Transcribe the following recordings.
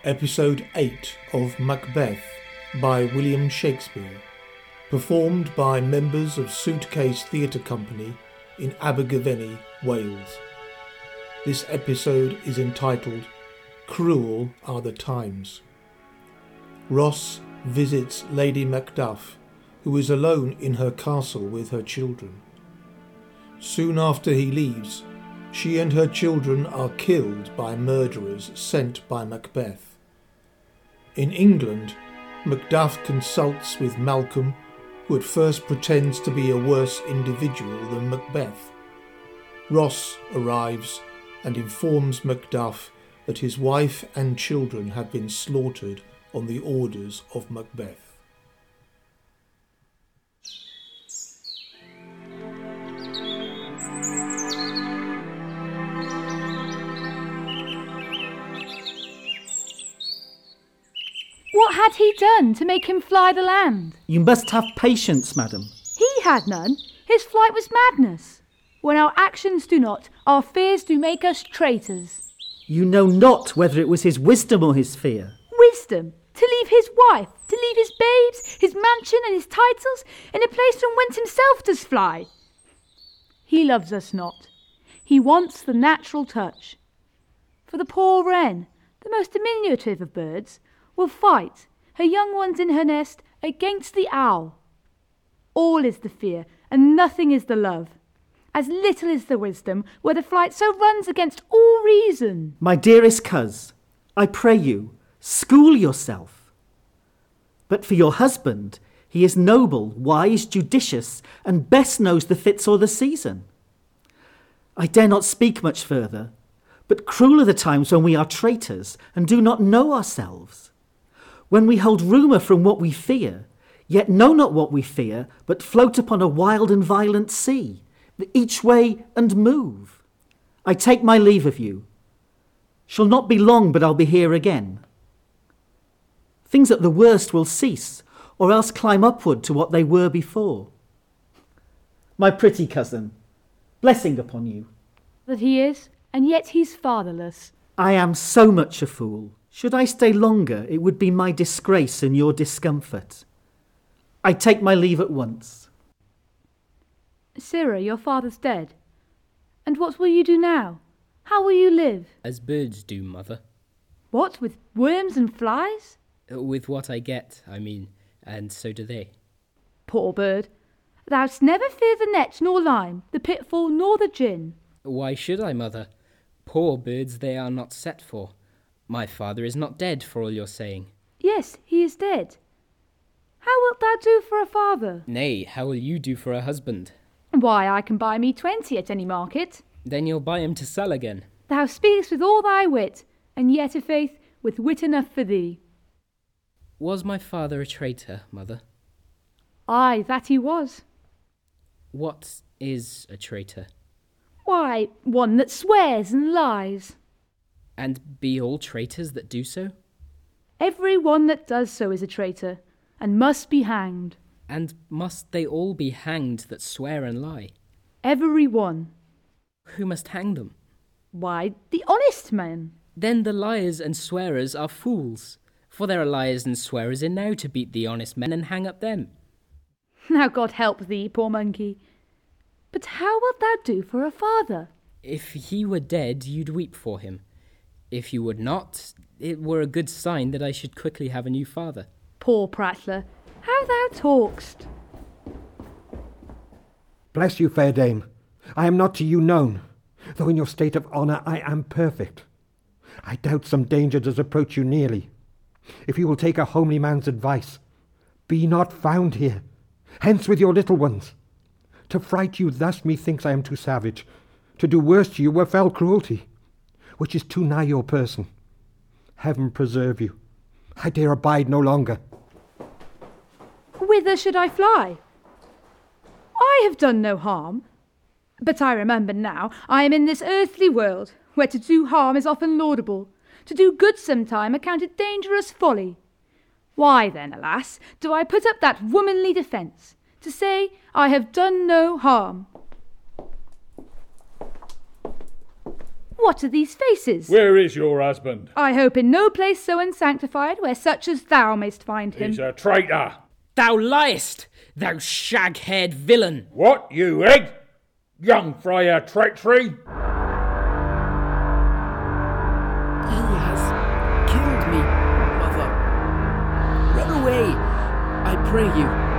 Episode 8 of Macbeth by William Shakespeare, performed by members of Suitcase Theatre Company in Abergavenny, Wales. This episode is entitled Cruel Are the Times. Ross visits Lady Macduff, who is alone in her castle with her children. Soon after he leaves, she and her children are killed by murderers sent by Macbeth. In England, Macduff consults with Malcolm, who at first pretends to be a worse individual than Macbeth. Ross arrives and informs Macduff that his wife and children have been slaughtered on the orders of Macbeth. What had he done to make him fly the land? You must have patience, madam. He had none. His flight was madness. When our actions do not, our fears do make us traitors. You know not whether it was his wisdom or his fear. Wisdom? To leave his wife, to leave his babes, his mansion and his titles, in a place from whence himself does fly. He loves us not. He wants the natural touch. For the poor wren, the most diminutive of birds, will fight, her young ones in her nest, against the owl. All is the fear, and nothing is the love. As little is the wisdom, where the flight so runs against all reason. My dearest coz, I pray you, school yourself. But for your husband, he is noble, wise, judicious, and best knows the fits or the season. I dare not speak much further, but cruel are the times when we are traitors and do not know ourselves. When we hold rumour from what we fear, yet know not what we fear, but float upon a wild and violent sea, each way and move. I take my leave of you. Shall not be long, but I'll be here again. Things at the worst will cease, or else climb upward to what they were before. My pretty cousin, blessing upon you. That he is, and yet he's fatherless. I am so much a fool. Should I stay longer, it would be my disgrace and your discomfort. I take my leave at once. Sirrah, your father's dead. And what will you do now? How will you live? As birds do, mother. What, with worms and flies? With what I get, I mean, and so do they. Poor bird, thou'st never fear the net nor lime, the pitfall nor the gin. Why should I, mother? Poor birds they are not set for. My father is not dead, for all your saying. Yes, he is dead. How wilt thou do for a father? Nay, how will you do for a husband? Why, I can buy me 20 at any market. Then you'll buy him to sell again. Thou speakest with all thy wit, and yet, i' faith, with wit enough for thee. Was my father a traitor, mother? Ay, that he was. What is a traitor? Why, one that swears and lies. And be all traitors that do so? Every one that does so is a traitor, and must be hanged. And must they all be hanged that swear and lie? Every one. Who must hang them? Why, the honest men. Then the liars and swearers are fools, for there are liars and swearers enow to beat the honest men and hang up them. Now God help thee, poor monkey. But how wilt thou do for a father? If he were dead, you'd weep for him. If you would not, it were a good sign that I should quickly have a new father. Poor prattler, how thou talk'st. Bless you, fair dame. I am not to you known, though in your state of honour I am perfect. I doubt some danger does approach you nearly. If you will take a homely man's advice, be not found here. Hence with your little ones. To fright you thus, methinks I am too savage. To do worse to you were fell cruelty, which is too nigh your person. Heaven preserve you. I dare abide no longer. Whither should I fly? I have done no harm. But I remember now I am in this earthly world, where to do harm is often laudable, to do good sometime accounted dangerous folly. Why then, alas, do I put up that womanly defence, to say I have done no harm? What are these faces? Where is your husband? I hope in no place so unsanctified, where such as thou mayst find him. He's a traitor. Thou liest, thou shag-haired villain! What, you egg? Young Freya treachery? He has killed me, mother. Run away, I pray you.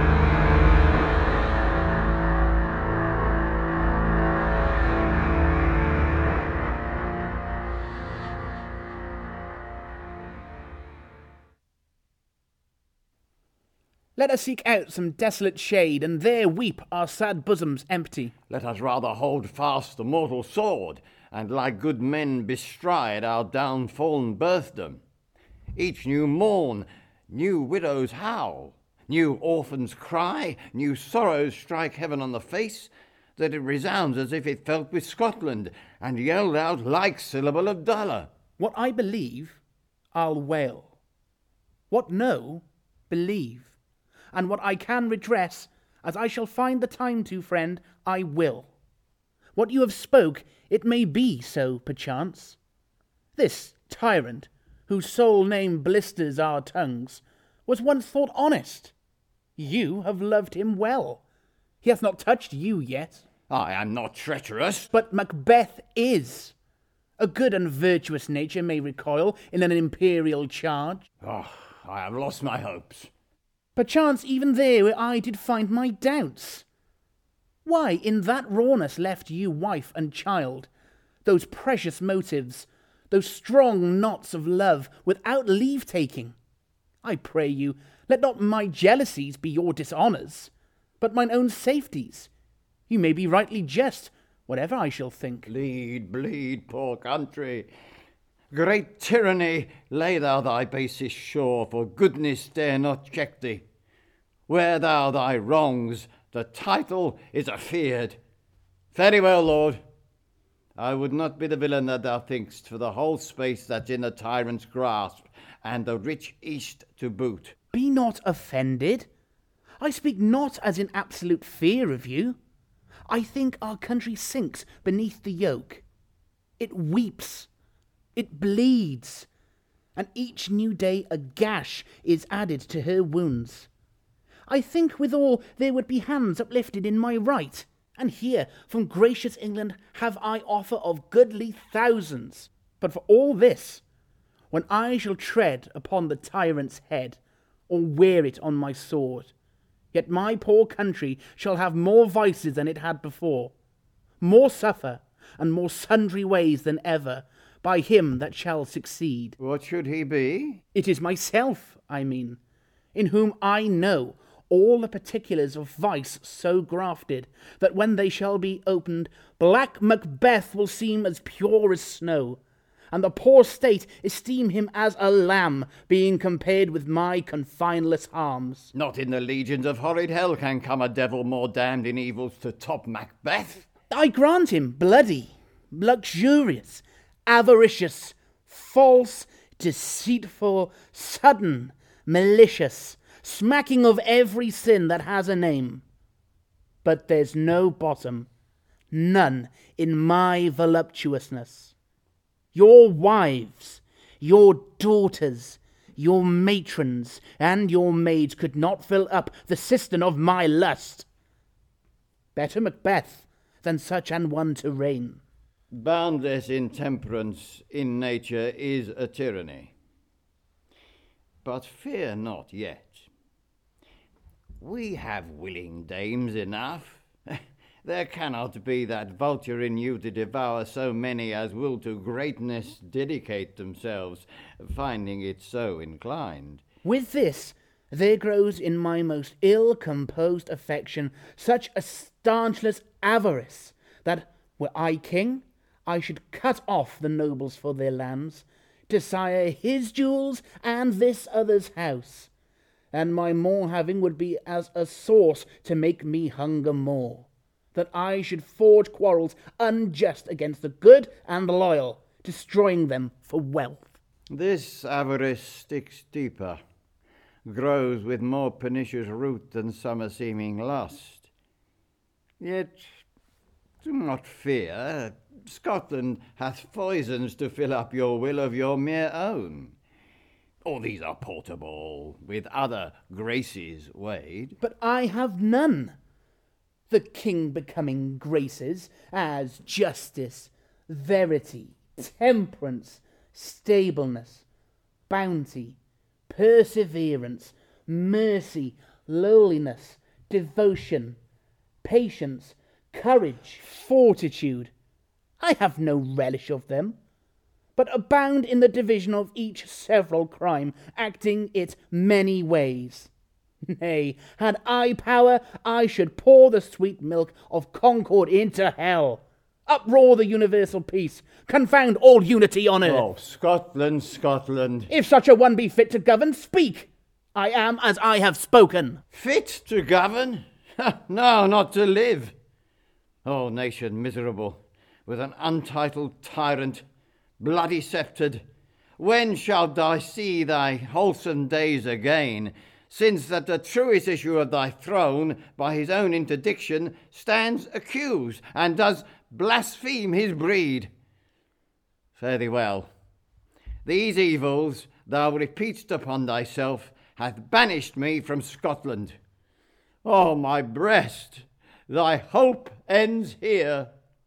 Let us seek out some desolate shade, and there weep our sad bosoms empty. Let us rather hold fast the mortal sword, and like good men bestride our downfallen birthdom. Each new morn, new widows howl, new orphans cry, new sorrows strike heaven on the face, that it resounds as if it felt with Scotland, and yelled out like syllable of dolour. What I believe, I'll wail. What know, believe. And what I can redress, as I shall find the time to, friend, I will. What you have spoke, it may be so, perchance. This tyrant, whose sole name blisters our tongues, was once thought honest. You have loved him well. He hath not touched you yet. I am not treacherous. But Macbeth is. A good and virtuous nature may recoil in an imperial charge. Oh, I have lost my hopes. Perchance even there where I did find my doubts. Why in that rawness left you wife and child, those precious motives, those strong knots of love, without leave-taking? I pray you, let not my jealousies be your dishonours, but mine own safeties. You may be rightly just, whatever I shall think. Bleed, bleed, poor country. Great tyranny, lay thou thy basest shore, for goodness dare not check thee. Wear thou thy wrongs, the title is afeard. Very well, lord. I would not be the villain that thou think'st, for the whole space that's in the tyrant's grasp, and the rich east to boot. Be not offended. I speak not as in absolute fear of you. I think our country sinks beneath the yoke. It weeps. It bleeds, and each new day a gash is added to her wounds. I think withal there would be hands uplifted in my right, and here from gracious England have I offer of goodly thousands. But for all this, when I shall tread upon the tyrant's head, or wear it on my sword, yet my poor country shall have more vices than it had before, more suffer, and more sundry ways than ever, by him that shall succeed. What should he be? It is myself, I mean, in whom I know all the particulars of vice so grafted, that when they shall be opened, black Macbeth will seem as pure as snow, and the poor state esteem him as a lamb, being compared with my confineless harms. Not in the legions of horrid hell can come a devil more damned in evils to top Macbeth. I grant him bloody, luxurious, avaricious, false, deceitful, sudden, malicious, smacking of every sin that has a name. But there's no bottom, none in my voluptuousness. Your wives, your daughters, your matrons, and your maids could not fill up the cistern of my lust. Better Macbeth than such an one to reign. Boundless intemperance in nature is a tyranny. But fear not yet. We have willing dames enough. There cannot be that vulture in you to devour so many as will to greatness dedicate themselves, finding it so inclined. With this, there grows in my most ill-composed affection such a stanchless avarice, that, were I king, I should cut off the nobles for their lands, desire his jewels and this other's house, and my more having would be as a source to make me hunger more, that I should forge quarrels unjust against the good and loyal, destroying them for wealth. This avarice sticks deeper, grows with more pernicious root than summer-seeming lust. Yet Do not fear. Scotland hath poisons to fill up your will of your mere own. All these are portable, with other graces weighed. But I have none. The king becoming graces as justice, verity, temperance, stableness, bounty, perseverance, mercy, lowliness, devotion, patience, courage, fortitude. I have no relish of them, but abound in the division of each several crime, acting it many ways. Nay, had I power, I should pour the sweet milk of concord into hell, uproar the universal peace, confound all unity on earth. Oh, Scotland, Scotland. If such a one be fit to govern, speak. I am as I have spoken. Fit to govern? No, not to live. Oh, nation miserable, with an untitled tyrant, bloody sceptred, when shalt thou see thy wholesome days again, since that the truest issue of thy throne, by his own interdiction, stands accused, and does blaspheme his breed? Fare thee well. These evils thou repeatst upon thyself hath banished me from Scotland. Oh, my breast, thy hope ends here.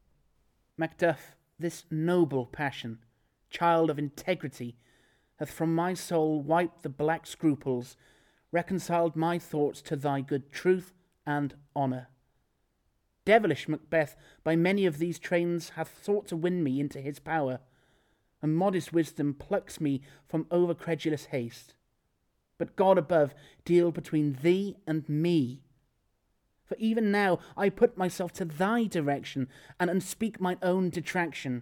Macduff, this noble passion, child of integrity, hath from my soul wiped the black scruples, reconciled my thoughts to thy good truth and honour. Devilish Macbeth by many of these trains hath sought to win me into his power, and modest wisdom plucks me from over-credulous haste. But God above deal between thee and me. For even now I put myself to thy direction, and unspeak mine own detraction.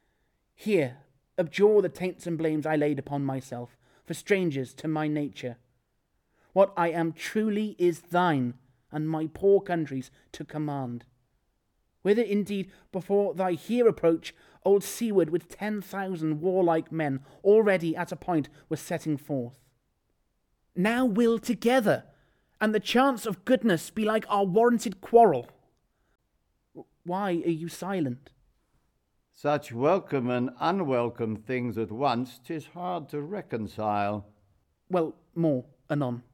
Here, abjure the taints and blames I laid upon myself, for strangers to my nature. What I am truly is thine, and my poor country's to command. Whither indeed, before thy here approach, old Siward with 10,000 warlike men already at a point was setting forth. Now will together, and the chance of goodness be like our warranted quarrel. Why are you silent? Such welcome and unwelcome things at once, 'tis hard to reconcile. Well, more anon.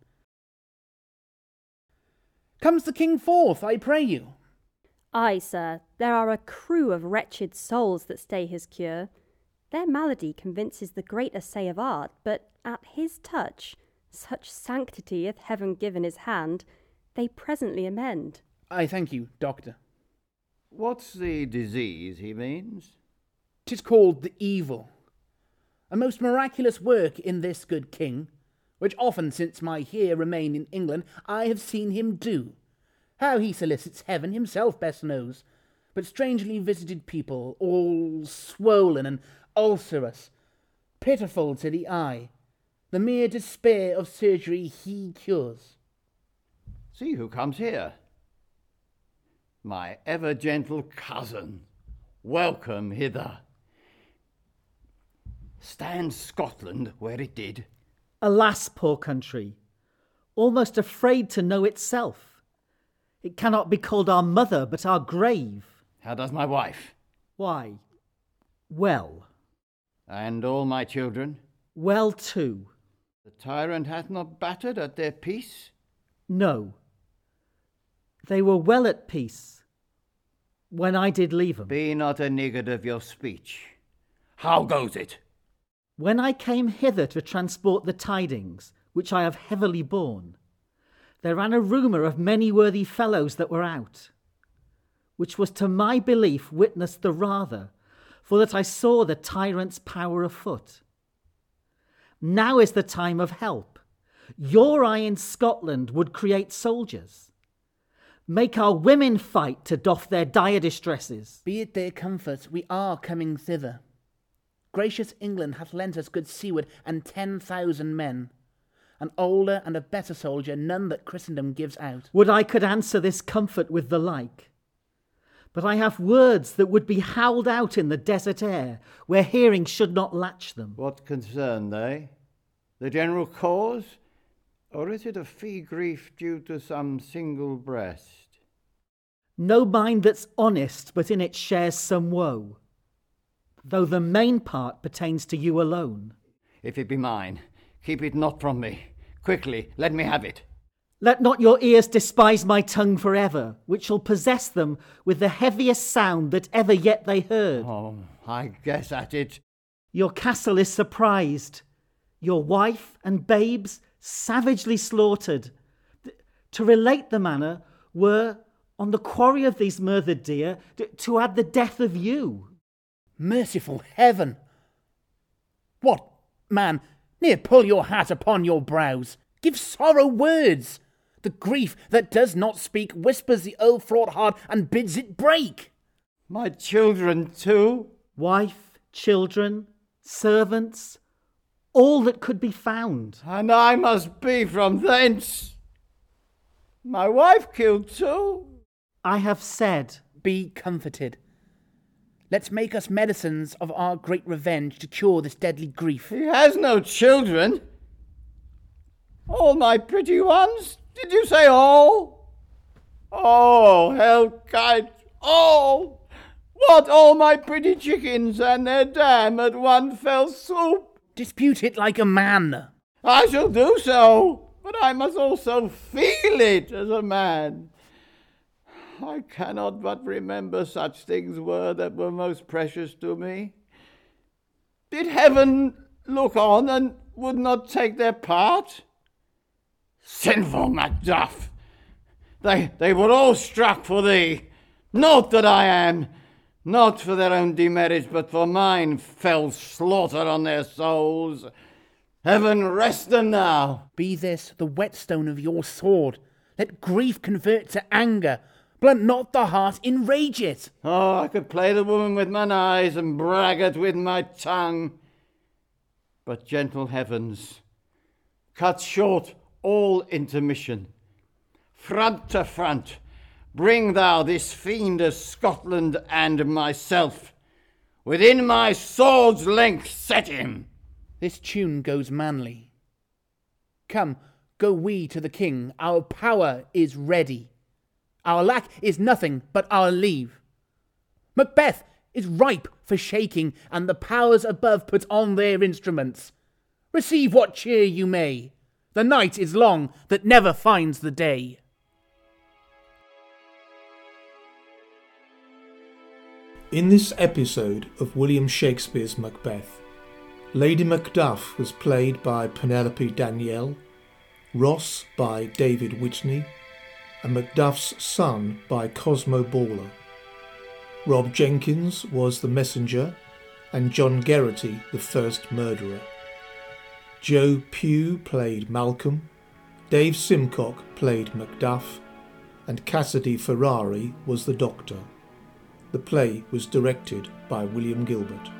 Comes the king forth, I pray you? Ay, sir, there are a crew of wretched souls that stay his cure. Their malady convinces the great assay of art, but at his touch, such sanctity hath heaven given his hand, they presently amend. I thank you, doctor. What's the disease he means? 'Tis called the evil. A most miraculous work in this good king, which often since my here remain in England I have seen him do. How he solicits heaven himself best knows, but strangely visited people, all swollen and ulcerous, pitiful to the eye, the mere despair of surgery he cures. See who comes here. My ever-gentle cousin, welcome hither. Stands Scotland where it did? Alas, poor country, almost afraid to know itself. It cannot be called our mother, but our grave. How does my wife? Why, well. And all my children? Well too. The tyrant hath not battered at their peace? No. They were well at peace when I did leave 'em. Be not a niggard of your speech. How goes it? When I came hither to transport the tidings, which I have heavily borne, there ran a rumour of many worthy fellows that were out, which was to my belief witnessed the rather, for that I saw the tyrant's power afoot. Now is the time of help. Your eye in Scotland would create soldiers. Make our women fight to doff their dire distresses. Be it their comfort, we are coming thither. Gracious England hath lent us good Siward and 10,000 men. An older and a better soldier none that Christendom gives out. Would I could answer this comfort with the like. But I have words that would be howled out in the desert air, where hearing should not latch them. What concern they? The general cause? Or is it a fee grief due to some single breast? No mind that's honest but in it shares some woe, though the main part pertains to you alone. If it be mine, keep it not from me. Quickly, let me have it. Let not your ears despise my tongue forever, which shall possess them with the heaviest sound that ever yet they heard. Oh, I guess at it. Your castle is surprised, your wife and babes savagely slaughtered. To relate the manner were, on the quarry of these murthered deer, to add the death of you. Merciful heaven! What, man, ne'er pull your hat upon your brows. Give sorrow words. The grief that does not speak whispers the ill-fraught heart and bids it break. My children too? Wife, children, servants, all that could be found. And I must be from thence. My wife killed too? I have said. Be comforted. Let's make us medicines of our great revenge to cure this deadly grief. He has no children. All my pretty ones? Did you say all? Oh, Hellkite, all! What, all my pretty chickens and their dam at one fell swoop? Dispute it like a man. I shall do so, but I must also feel it as a man. I cannot but remember such things were that were most precious to me. Did heaven look on and would not take their part? Sinful Macduff! They were all struck for thee. Note that I am, not for their own demerits, but for mine fell slaughter on their souls. Heaven rest them now. Be this the whetstone of your sword. Let grief convert to anger. Blunt not the heart, enrage it. Oh, I could play the woman with mine eyes and braggart with my tongue. But, gentle heavens, cut short all intermission. Front to front, bring thou this fiend of Scotland and myself. Within my sword's length set him. This tune goes manly. Come, go we to the king, our power is ready. Our lack is nothing but our leave. Macbeth is ripe for shaking, and the powers above put on their instruments. Receive what cheer you may. The night is long that never finds the day. In this episode of William Shakespeare's Macbeth, Lady Macduff was played by Penelope Danielle, Ross by David Whitney, and Macduff's son by Cosmo Baller. Rob Jenkins was the messenger, and John Geraghty the first murderer. Joe Pugh played Malcolm, Dave Simcock played Macduff, and Cassidy Ferrari was the Doctor. The play was directed by William Gilbert.